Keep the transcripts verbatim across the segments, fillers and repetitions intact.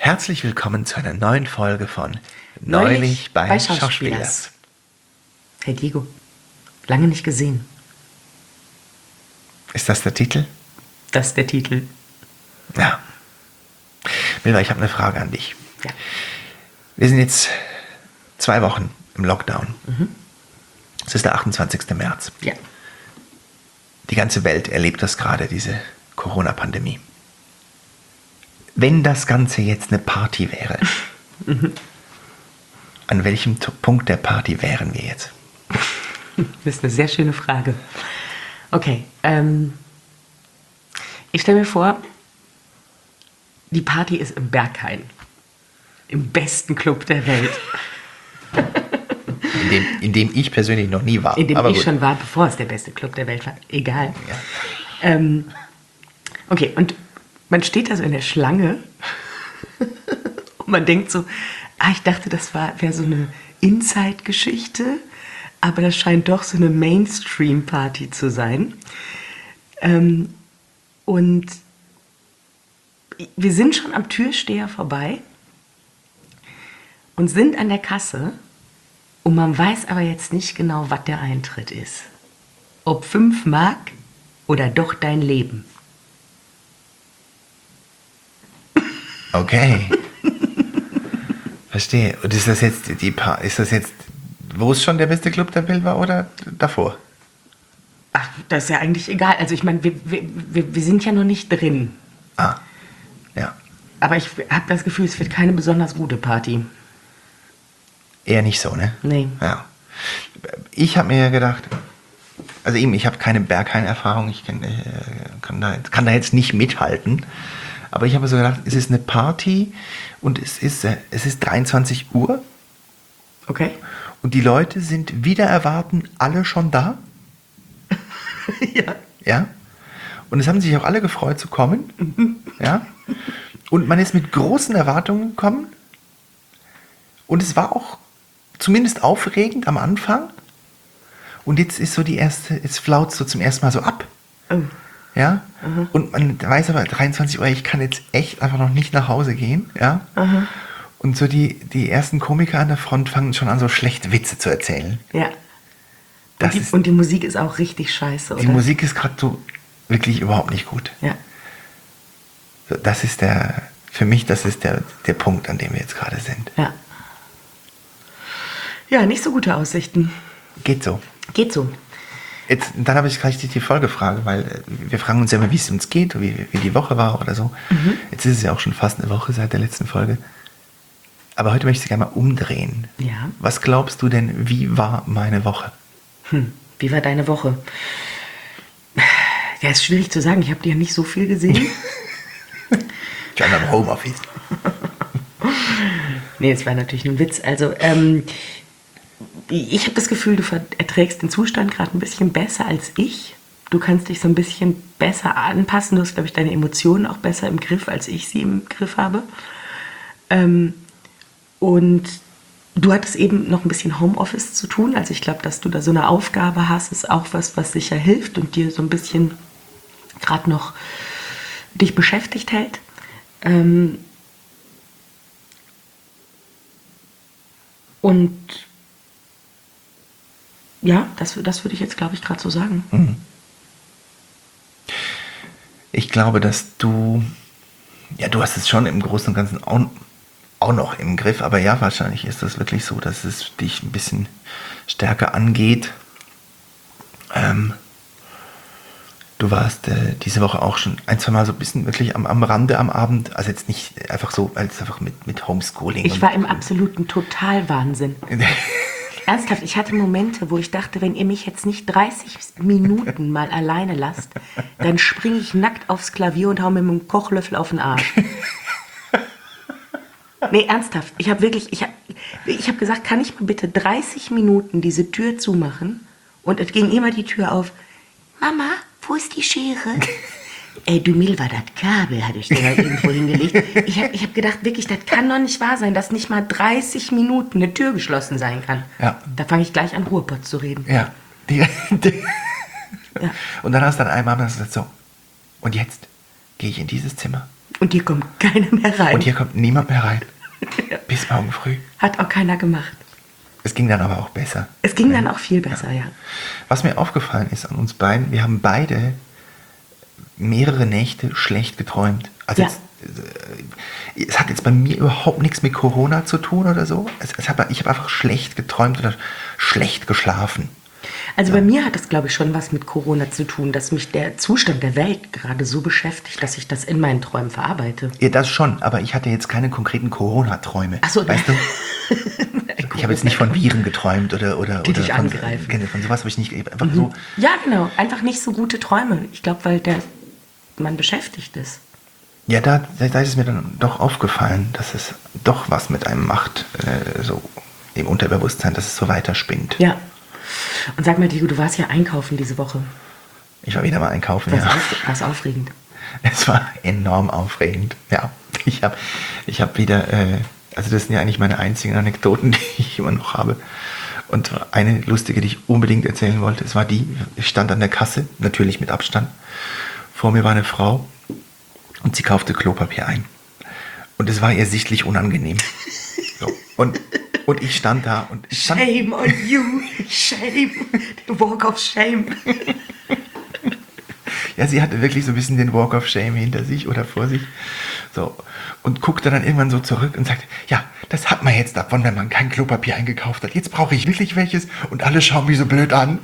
Herzlich willkommen zu einer neuen Folge von Neulich, Neulich bei, bei Schauspielers. Schauspielers. Hey Diego, lange nicht gesehen. Ist das der Titel? Das ist der Titel. Ja. Milva, ich habe eine Frage an dich. Ja. Wir sind jetzt zwei Wochen im Lockdown. Mhm. Es ist der achtundzwanzigster März. Ja. Die ganze Welt erlebt das gerade, diese Corona-Pandemie. Wenn das Ganze jetzt eine Party wäre, mhm. an welchem T- Punkt der Party wären wir jetzt? Das ist eine sehr schöne Frage. Okay, ähm, ich stelle mir vor, die Party ist im Berghain. Im besten Club der Welt. In dem, in dem ich persönlich noch nie war. In dem aber ich gut. schon war, bevor es der beste Club der Welt war. Egal. Ja. Ähm, okay, und man steht da so in der Schlange und man denkt so, ah, ich dachte, das wäre so eine Inside-Geschichte, aber das scheint doch so eine Mainstream-Party zu sein. Ähm, und wir sind schon am Türsteher vorbei und sind an der Kasse und man weiß aber jetzt nicht genau, was der Eintritt ist. Ob fünf Mark oder doch dein Leben. Okay. Verstehe. Und ist das jetzt die pa- ist das jetzt, wo es schon der beste Club der Welt war oder davor? Ach, das ist ja eigentlich egal. Also ich meine, wir, wir, wir, wir sind ja noch nicht drin. Ah, ja. Aber ich habe das Gefühl, es wird keine besonders gute Party. Eher nicht so, ne? Nee. Ja. Ich habe mir gedacht, also eben, ich habe keine Berghain-Erfahrung, ich kann, äh, kann, da, kann da jetzt nicht mithalten. Aber ich habe so gedacht, es ist eine Party und es ist, äh, es ist dreiundzwanzig Uhr. Okay. Und die Leute sind wieder erwarten alle schon da. Ja. Ja. Und es haben sich auch alle gefreut zu kommen. Mhm. Ja. Und man ist mit großen Erwartungen gekommen. Und es war auch zumindest aufregend am Anfang. Und jetzt ist so die erste, jetzt flaut so zum ersten Mal so ab. Oh. Ja. Mhm. Und man weiß aber, dreiundzwanzig Uhr, ich kann jetzt echt einfach noch nicht nach Hause gehen. Ja. Mhm. Und so die, die ersten Komiker an der Front fangen schon an, so schlechte Witze zu erzählen. Ja. Das Und die, ist, und die Musik ist auch richtig scheiße, oder? die Musik ist gerade so wirklich überhaupt nicht gut. Ja. So, das ist der, für mich, das ist der, der Punkt, an dem wir jetzt gerade sind. Ja. Ja, nicht so gute Aussichten. Geht so. Geht so. Jetzt, dann habe ich gleich die Folgefrage, weil äh, wir fragen uns ja immer, wie es uns geht, wie, wie die Woche war oder so. Mhm. Jetzt ist es ja auch schon fast eine Woche seit der letzten Folge. Aber heute möchte ich gerne mal umdrehen. Ja. Was glaubst du denn, wie war meine Woche? Hm. Wie war deine Woche? Ja, ist schwierig zu sagen. Ich habe dir ja nicht so viel gesehen. Ich war im Homeoffice. Nee, es war natürlich ein Witz. Also, ähm, ich habe das Gefühl, du erträgst den Zustand gerade ein bisschen besser als ich. Du kannst dich so ein bisschen besser anpassen. Du hast, glaube ich, deine Emotionen auch besser im Griff, als ich sie im Griff habe. Ähm, und du hattest eben noch ein bisschen Homeoffice zu tun. Also ich glaube, dass du da so eine Aufgabe hast, ist auch was, was sicher hilft und dir so ein bisschen gerade noch dich beschäftigt hält. Ähm, und ja, das, das würde ich jetzt, glaube ich, gerade so sagen. Mhm. Ich glaube, dass du, ja, du hast es schon im Großen und Ganzen auch, auch noch im Griff, aber ja, wahrscheinlich ist das wirklich so, dass es dich ein bisschen stärker angeht. Ähm, du warst äh, diese Woche auch schon ein, zwei Mal so ein bisschen wirklich am, am Rande am Abend, also jetzt nicht einfach so, als einfach mit, mit Homeschooling. Ich war im absoluten Totalwahnsinn. Ernsthaft, ich hatte Momente, wo ich dachte, wenn ihr mich jetzt nicht dreißig Minuten mal alleine lasst, dann springe ich nackt aufs Klavier und hau mir mit dem Kochlöffel auf den Arsch. Nee, ernsthaft. Ich habe wirklich, ich habe ich hab gesagt, kann ich mal bitte dreißig Minuten diese Tür zumachen? Und es ging immer die Tür auf. Mama, wo ist die Schere? Ey, du Milva, das Kabel hatte ich dir da irgendwo hingelegt. Ich habe ich hab gedacht, wirklich, das kann doch nicht wahr sein, dass nicht mal dreißig Minuten eine Tür geschlossen sein kann. Ja. Da fange ich gleich an, Ruhrpott zu reden. Ja. Die, die Ja. Und dann hast du dann einmal gesagt, so, und jetzt gehe ich in dieses Zimmer Und hier kommt keiner mehr rein. Und hier kommt niemand mehr rein. Bis morgen früh. Hat auch keiner gemacht. Es ging dann aber auch besser. Es ging dann auch viel besser, ja. ja. Was mir aufgefallen ist an uns beiden, wir haben beide mehrere Nächte schlecht geträumt. Also Ja. jetzt, äh, es hat jetzt bei mir überhaupt nichts mit Corona zu tun oder so. Es, es hat, ich habe einfach schlecht geträumt oder schlecht geschlafen. Also bei mir hat das, glaube ich, schon was mit Corona zu tun, dass mich der Zustand der Welt gerade so beschäftigt, dass ich das in meinen Träumen verarbeite. Ja, das schon, aber ich hatte jetzt keine konkreten Corona-Träume. Ach so, weißt du? Ich habe jetzt nicht von Viren geträumt oder oder Die oder dich von, angreifen. von sowas habe ich nicht einfach mhm. so. Ja, genau, einfach nicht so gute Träume. Ich glaube, weil der man beschäftigt ist. Ja, da, da ist es mir dann doch aufgefallen, dass es doch was mit einem macht, äh, so im Unterbewusstsein, dass es so weiterspinnt. Ja. Und sag mal, Diego, du warst ja einkaufen diese Woche. Ich war wieder mal einkaufen, Was ja. War's aufregend? Es war enorm aufregend, ja. Ich habe ich hab wieder, äh, also das sind ja eigentlich meine einzigen Anekdoten, die ich immer noch habe. Und eine lustige, die ich unbedingt erzählen wollte, es war die, ich stand an der Kasse, natürlich mit Abstand. Vor mir war eine Frau und sie kaufte Klopapier ein. Und es war ihr sichtlich unangenehm. So. Und, und ich stand da und ich stand, Shame on you, shame, the walk of shame. ja, sie hatte wirklich so ein bisschen den Walk of Shame hinter sich oder vor sich. So. Und guckte dann irgendwann so zurück und sagte, ja, das hat man jetzt davon, wenn man kein Klopapier eingekauft hat. Jetzt brauche ich wirklich welches und alle schauen mich so blöd an.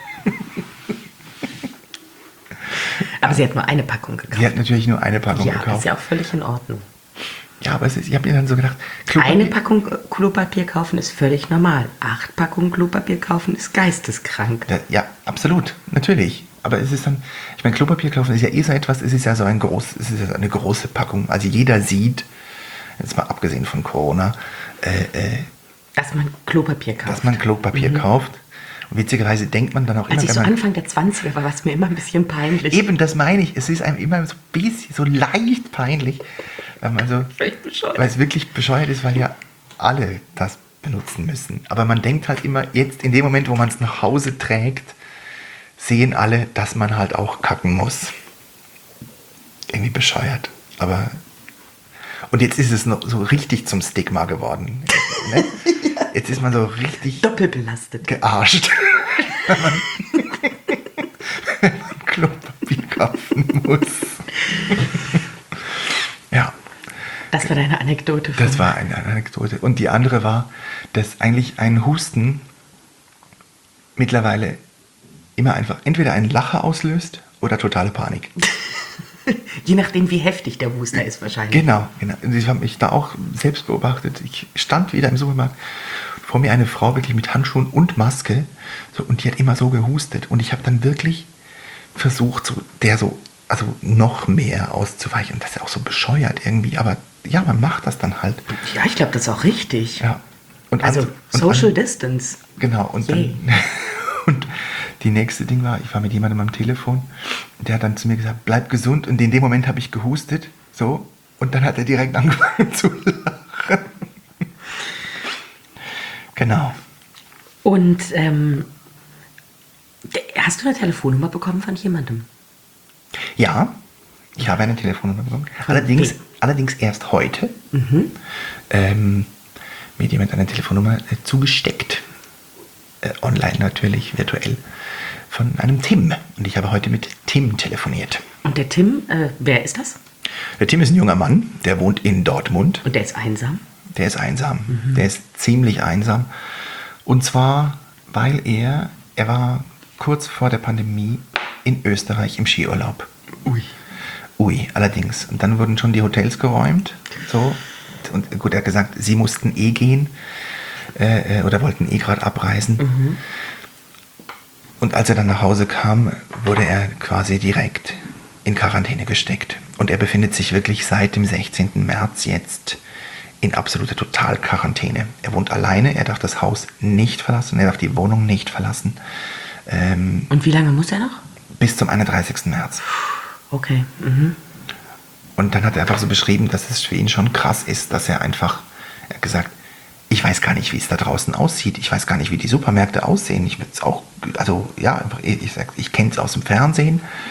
Aber sie hat nur eine Packung gekauft. Sie hat natürlich nur eine Packung ja, gekauft. ist ja auch völlig in Ordnung. Ja, aber es ist, ich habe mir dann so gedacht, Klopapier, Eine Packung Klopapier kaufen ist völlig normal. Acht Packungen Klopapier kaufen ist geisteskrank. Da, ja, absolut, natürlich. Aber es ist dann, ich meine, Klopapier kaufen ist ja eh so etwas, es ist ja so ein groß, es ist ja eine große Packung. Also jeder sieht, jetzt mal abgesehen von Corona, äh, äh, Dass man Klopapier kauft. dass man Klopapier mhm. kauft. Und witzigerweise denkt man dann auch immer, Als ich wenn so man, Anfang der zwanziger war, war es mir immer ein bisschen peinlich. eben, das meine ich. Es ist einem immer so ein bisschen, so leicht peinlich, weil man so, weil es wirklich bescheuert ist, weil ja alle das benutzen müssen. Aber man denkt halt immer, jetzt in dem Moment, wo man es nach Hause trägt, sehen alle, dass man halt auch kacken muss. Irgendwie bescheuert. Aber und jetzt ist es noch so richtig zum Stigma geworden. Ne? Jetzt ist man so richtig doppelbelastet. Gearscht. wenn, man, wenn man Klopapier kaufen muss. Ja. Das war deine Anekdote. Von das war eine Anekdote. Und die andere war, dass eigentlich ein Husten mittlerweile immer einfach entweder einen Lacher auslöst oder totale Panik. Je nachdem, wie heftig der Huster ist wahrscheinlich. Genau, genau. Und ich habe mich da auch selbst beobachtet. Ich stand wieder im Supermarkt, vor mir eine Frau wirklich mit Handschuhen und Maske, so, und die hat immer so gehustet. Und ich habe dann wirklich versucht, so, der so, also noch mehr auszuweichen. Und das ist ja auch so bescheuert irgendwie, aber ja, man macht das dann halt. Ja, ich glaube, das ist auch richtig. Ja. Und also an, und Social an, Distance. Genau. Und Yay. dann und die nächste Ding war, ich war mit jemandem am Telefon, der hat dann zu mir gesagt, bleib gesund. Und in dem Moment habe ich gehustet, so, und dann hat er direkt angefangen zu lachen. Genau. Und ähm, hast du eine Telefonnummer bekommen von jemandem? Ja, ich habe eine Telefonnummer bekommen. Allerdings, okay. allerdings erst heute. Mhm. Ähm, mir hat jemand eine Telefonnummer äh, zugesteckt. Äh, online natürlich, virtuell. Von einem Tim. Und ich habe heute mit Tim telefoniert. Und der Tim, äh, wer ist das? Der Tim ist ein junger Mann, der wohnt in Dortmund. Und der ist einsam? Der ist einsam. Mhm. Der ist ziemlich einsam. Und zwar, weil er, er war kurz vor der Pandemie in Österreich im Skiurlaub. Ui. Ui, allerdings. Und dann wurden schon die Hotels geräumt. So. Und gut, er hat gesagt, sie mussten eh gehen. Äh, oder wollten eh gerade abreisen. Mhm. Und als er dann nach Hause kam, wurde er quasi direkt in Quarantäne gesteckt. Und er befindet sich wirklich seit dem sechzehnten März jetzt in absoluter Totalquarantäne. Er wohnt alleine, er darf das Haus nicht verlassen, er darf die Wohnung nicht verlassen. Ähm, Und wie lange muss er noch? Bis zum einunddreißigsten März. Okay. Mhm. Und dann hat er einfach so beschrieben, dass es für ihn schon krass ist, dass er einfach, er hat gesagt, ich weiß gar nicht, wie es da draußen aussieht. Ich weiß gar nicht, wie die Supermärkte aussehen. Ich würde es auch, also ja, einfach, ich sag, ich kenne es aus dem Fernsehen.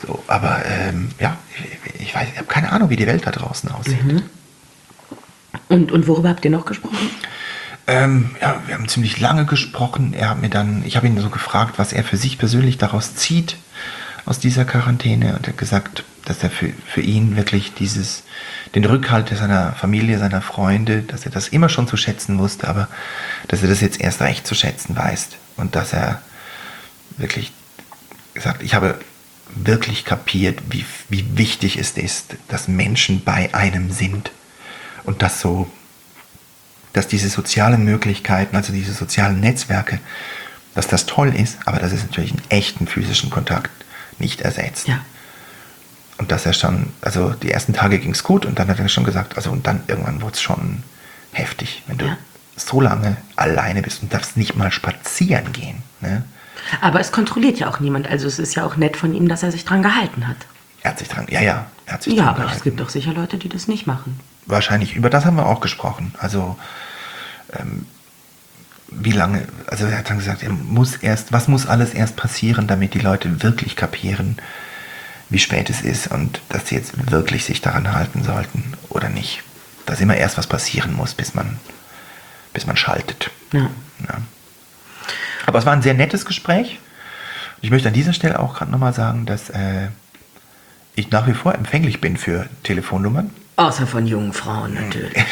So, aber ähm, ja, ich, ich weiß, ich habe keine Ahnung, wie die Welt da draußen aussieht. Mhm. Und, und worüber habt ihr noch gesprochen? Ähm, ja, wir haben ziemlich lange gesprochen. Er hat mir dann, ich habe ihn so gefragt, was er für sich persönlich daraus zieht aus dieser Quarantäne, und er hat gesagt, dass er für, für ihn wirklich dieses, den Rückhalt seiner Familie, seiner Freunde, dass er das immer schon zu schätzen wusste, aber dass er das jetzt erst recht zu schätzen weiß, und dass er wirklich gesagt, ich habe wirklich kapiert, wie, wie wichtig es ist, dass Menschen bei einem sind, und dass so, dass diese sozialen Möglichkeiten, also diese sozialen Netzwerke, dass das toll ist, aber dass es natürlich einen echten physischen Kontakt nicht ersetzt. Ja. Und dass er schon, also die ersten Tage ging es gut, und dann hat er schon gesagt, also und dann irgendwann wurde es schon heftig, wenn du Ja. so lange alleine bist und darfst nicht mal spazieren gehen. Ne? Aber es kontrolliert ja auch niemand. Also es ist ja auch nett von ihm, dass er sich dran gehalten hat. Er hat sich dran, ja, ja, er hat sich Ja, dran aber es gehalten. gibt doch sicher Leute, die das nicht machen. Wahrscheinlich, über das haben wir auch gesprochen. Also, ähm, wie lange, also er hat dann gesagt, er muss erst, was muss alles erst passieren, damit die Leute wirklich kapieren, wie spät es ist und dass sie jetzt wirklich sich daran halten sollten oder nicht. Dass immer erst was passieren muss, bis man, bis man schaltet. Ja. Ja. Aber es war ein sehr nettes Gespräch. Ich möchte an dieser Stelle auch gerade nochmal sagen, dass äh, ich nach wie vor empfänglich bin für Telefonnummern. Außer von jungen Frauen natürlich.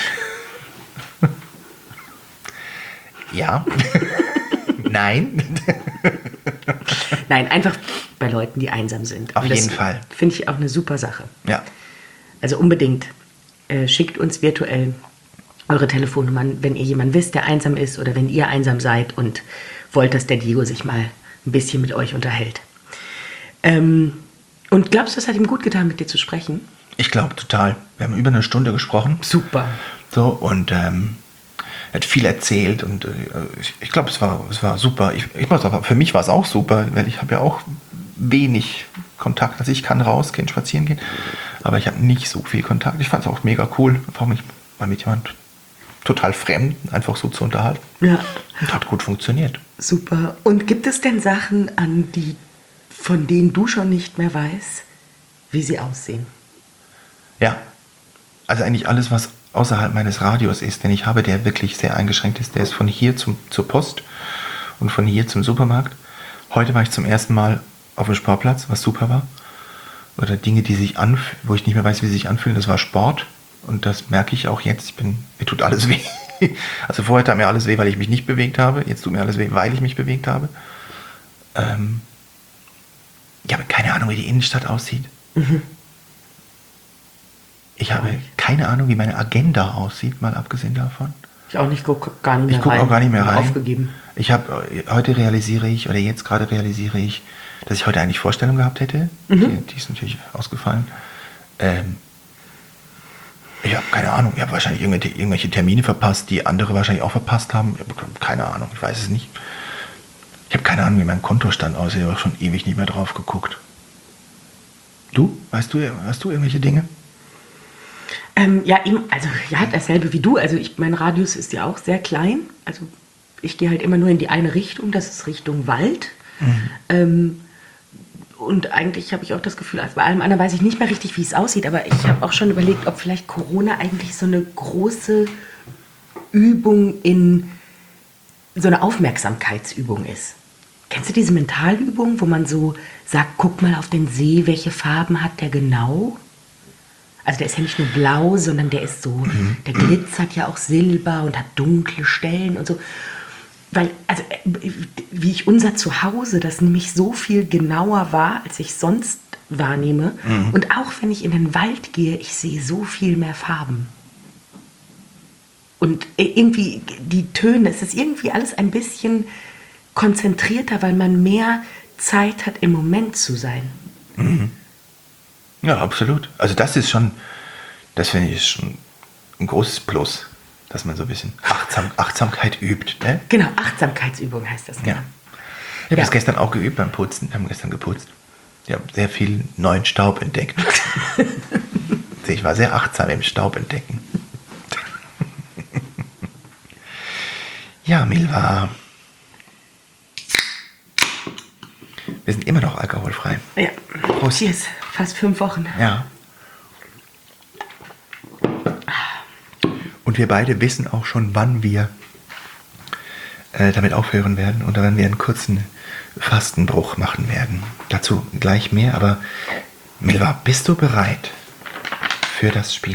Ja. Nein. Nein, einfach bei Leuten, die einsam sind. Auf Und das jeden Fall. Finde ich auch eine super Sache. Ja. Also unbedingt. Äh, schickt uns virtuell eure Telefonnummern, wenn ihr jemanden wisst, der einsam ist, oder wenn ihr einsam seid und wollt, dass der Diego sich mal ein bisschen mit euch unterhält. Ähm, und glaubst du, es hat ihm gut getan, mit dir zu sprechen? Ich glaube total. Wir haben über eine Stunde gesprochen. Super. So, und ähm, er hat viel erzählt, und äh, ich, ich glaube, es war, es war super. Ich, ich muss aber, für mich war es auch super, weil ich habe ja auch wenig Kontakt. Also ich kann rausgehen, spazieren gehen, aber ich habe nicht so viel Kontakt. Ich fand es auch mega cool, einfach mich mal mit jemand total fremd einfach so zu unterhalten. Ja. Und hat gut funktioniert. Super. Und gibt es denn Sachen, an die, von denen du schon nicht mehr weißt, wie sie aussehen? Ja, also eigentlich alles, was außerhalb meines Radios ist, den ich habe, der wirklich sehr eingeschränkt ist, der ist von hier zum, zur Post und von hier zum Supermarkt. Heute war ich zum ersten Mal auf dem Sportplatz, was super war. Oder Dinge, die sich anf- wo ich nicht mehr weiß, wie sie sich anfühlen, das war Sport. Und das merke ich auch jetzt. Ich bin, mir tut alles weh. Also vorher tat mir alles weh, weil ich mich nicht bewegt habe. Jetzt tut mir alles weh, weil ich mich bewegt habe. Ähm, ich habe keine Ahnung, wie die Innenstadt aussieht. Mhm. Ich habe keine Ahnung, wie meine Agenda aussieht, mal abgesehen davon. Ich auch nicht, gucke gar nicht mehr Ich gucke rein. auch gar nicht mehr Hab rein. Aufgegeben. Ich habe heute realisiere ich, oder jetzt gerade realisiere ich, dass ich heute eigentlich Vorstellung gehabt hätte. Mhm. Die, die ist natürlich ausgefallen. Ähm, ich habe keine Ahnung. Ich habe wahrscheinlich irgendwelche, irgendwelche Termine verpasst, die andere wahrscheinlich auch verpasst haben. Ich habe keine Ahnung. Ich weiß es nicht. Ich habe keine Ahnung, wie mein Kontostand aussieht. Ich habe schon ewig nicht mehr drauf geguckt. Du? Weißt du, hast du irgendwelche Dinge? Ähm, ja, eben, also ja, dasselbe wie du. Also ich, mein Radius ist ja auch sehr klein. Also ich gehe halt immer nur in die eine Richtung, das ist Richtung Wald. Mhm. Ähm, und eigentlich habe ich auch das Gefühl, also bei allem anderen weiß ich nicht mehr richtig, wie es aussieht, aber ich habe auch schon überlegt, ob vielleicht Corona eigentlich so eine große Übung in, so eine Aufmerksamkeitsübung ist. Kennst du diese Mentalübung, wo man so sagt, guck mal auf den See, welche Farben hat der genau? Also der ist ja nicht nur blau, sondern der ist so, mhm. der glitzert ja auch silber und hat dunkle Stellen und so. Weil, also wie ich unser Zuhause, das nämlich so viel genauer war, als ich sonst wahrnehme. Mhm. Und auch wenn ich in den Wald gehe, ich sehe so viel mehr Farben. Und irgendwie die Töne, es ist irgendwie alles ein bisschen konzentrierter, weil man mehr Zeit hat, im Moment zu sein. Mhm. Ja, absolut. Also das ist schon, das finde ich schon ein großes Plus, dass man so ein bisschen Achtsam, Achtsamkeit übt. Ne? Genau, Achtsamkeitsübung heißt das. Ja. Genau. Ich habe Ja. das gestern auch geübt beim Putzen. Wir haben gestern geputzt. Ich habe sehr viel neuen Staub entdeckt. Ich war sehr achtsam im Staub entdecken. Ja, Milva. Wir sind immer noch alkoholfrei. Ja. Prost. Cheers. Fast fünf Wochen. Ja. Und wir beide wissen auch schon, wann wir äh, damit aufhören werden oder wann wir einen kurzen Fastenbruch machen werden. Dazu gleich mehr, aber Milva, bist du bereit für das Spiel?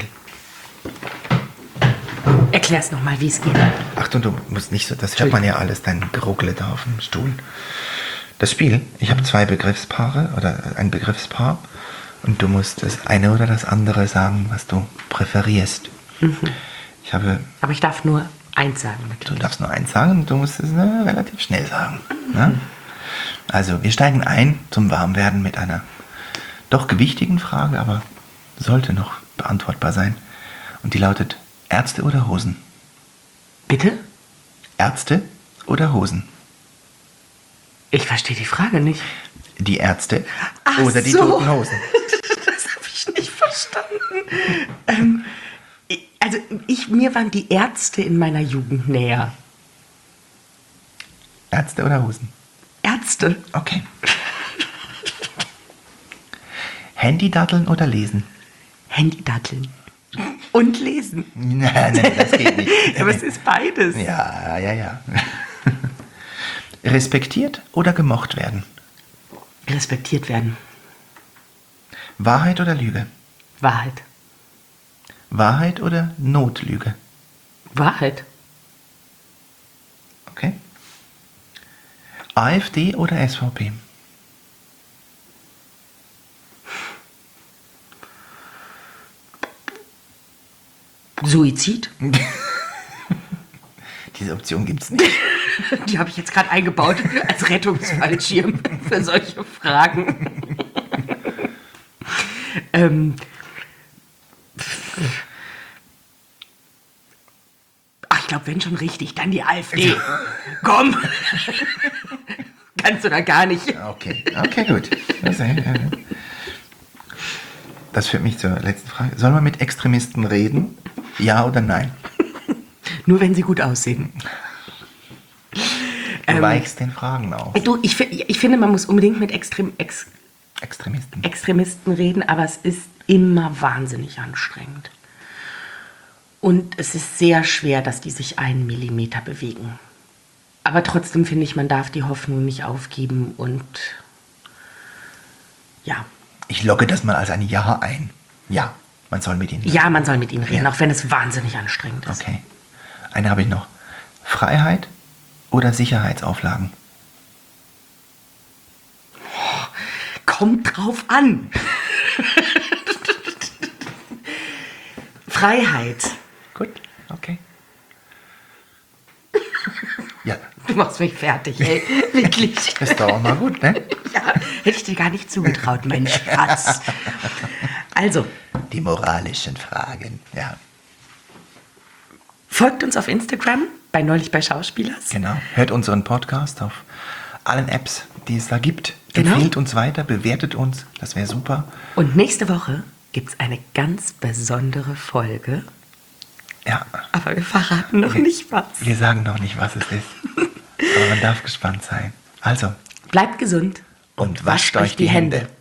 Erklär's nochmal, wie es geht. Achtung, du musst nicht so, das hört man ja alles, dein Geruckle da auf dem Stuhl. Das Spiel, ich habe zwei Begriffspaare oder ein Begriffspaar und du musst das eine oder das andere sagen, was du präferierst. Mhm. Ich habe... Aber ich darf nur eins sagen. Natürlich. Du darfst nur eins sagen und du musst es ne, relativ schnell sagen. Mhm. Ne? Also, wir steigen ein zum Warmwerden mit einer doch gewichtigen Frage, aber sollte noch beantwortbar sein. Und die lautet, Ärzte oder Hosen? Bitte? Ärzte oder Hosen? Ich verstehe die Frage nicht. Die Ärzte Ach oder die so. toten Hosen? Das habe ich nicht verstanden. ähm, ich- also ich, mir waren die Ärzte in meiner Jugend näher. Ärzte oder Hosen? Ärzte? Okay. Handy-Datteln oder lesen? Handy-Datteln. Und lesen. Nein, nein, das geht nicht. Aber es ist beides. Ja, ja, ja. Respektiert oder gemocht werden? Respektiert werden. Wahrheit oder Lüge? Wahrheit. Wahrheit oder Notlüge? Wahrheit. Okay. AfD oder S V P? Suizid? Diese Option gibt es nicht. Die habe ich jetzt gerade eingebaut als Rettungsfallschirm für solche Fragen. ähm. Ach, ich glaube, wenn schon richtig, dann die AfD. Komm! Kannst du da gar nicht. Okay, okay, gut. Das, äh, das führt mich zur letzten Frage. Soll man mit Extremisten reden? Ja oder nein? Nur wenn sie gut aussehen. Du Ähm, weichst den Fragen auf. Du, ich, fi- ich finde, man muss unbedingt mit Extrem, Ex, Extremisten. Extremisten reden, aber es ist immer wahnsinnig anstrengend. Und es ist sehr schwer, dass die sich einen Millimeter bewegen. Aber trotzdem finde ich, man darf die Hoffnung nicht aufgeben und ja. Ich logge das mal als ein Ja ein. Ja, man soll mit ihnen reden. Ja, man soll mit ihnen reden, Ja. auch wenn es wahnsinnig anstrengend ist. Okay. Eine habe ich noch. Freiheit oder Sicherheitsauflagen? Kommt drauf an. Freiheit. Gut, okay. Ja, Du machst mich fertig, ey. Wirklich. ist doch auch mal gut, ne? Ja, hätte ich dir gar nicht zugetraut, mein Schatz. Also, Die moralischen Fragen, ja. folgt uns auf Instagram, bei Neulich bei Schauspielers. Genau. Hört unseren Podcast auf allen Apps, die es da gibt. Genau. Empfehlt uns weiter, bewertet uns, das wäre super. Und nächste Woche gibt es eine ganz besondere Folge. Ja, Aber wir verraten noch nicht was. wir sagen noch nicht, was es ist. Aber man darf gespannt sein. Also, Bleibt gesund und wascht euch die Hände.